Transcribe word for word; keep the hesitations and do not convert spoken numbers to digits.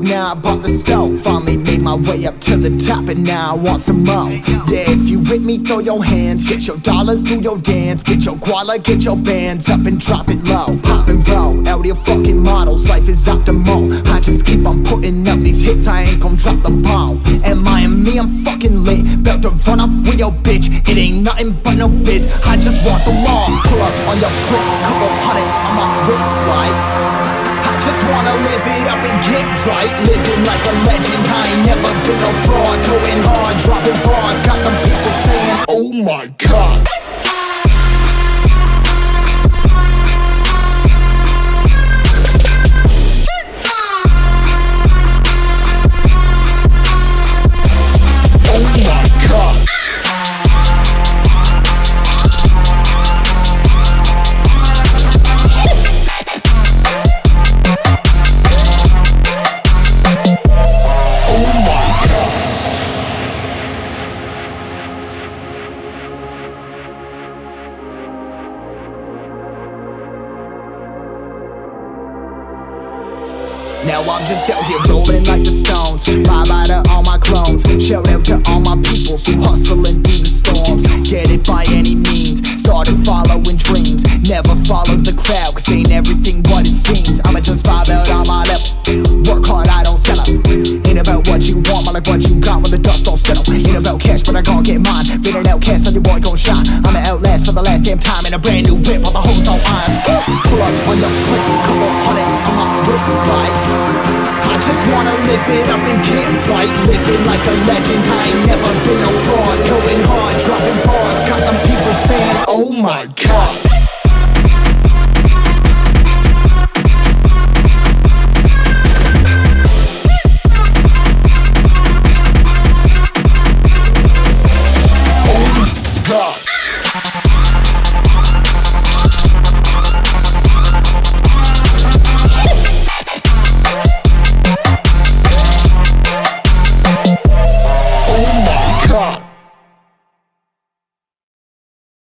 now I bought the stove. Finally made my way up to the top, and now I want some more. Yeah, if you with me, throw your hands. Get your dollars, do your dance. Get your koala, get your bands up and drop it low. Pop and roll, out your fucking models. Life is optimal. I just keep on putting up these hits. I ain't gon' drop the ball. Am I and me? I'm fucking lit. About to run off with your bitch. It ain't nothing but no biz. I just want them all. Pull up on your clip, couple hundred on my wrist, right? I just wanna live it up and get right. Living like a legend. I ain't never been no fraud. Going hard, dropping bars. Got them people saying, oh my god. Now I'm just out here rolling like the Stones. Bye bye to all my clones. Shout out to all my peoples who hustling through the storms. Get it by any means. Started following dreams. Never followed the crowd, cause ain't everything what it seems. I'ma just vibe out on my level. Work hard, I don't settle. Ain't about what you want, more like what you got when the dust don't settle. Ain't about cash, but I gon' get mine. Been an outcast, so your boy gon' shine. I'ma outlast for the last damn time in a brand new whip. All the hoes on iron. Pull up on your clip, couple hundred on my wrist, right? I just wanna live it up and get right. Living like a legend, I ain't never been no fraud. Going hard, dropping bars, got them people saying, oh my god.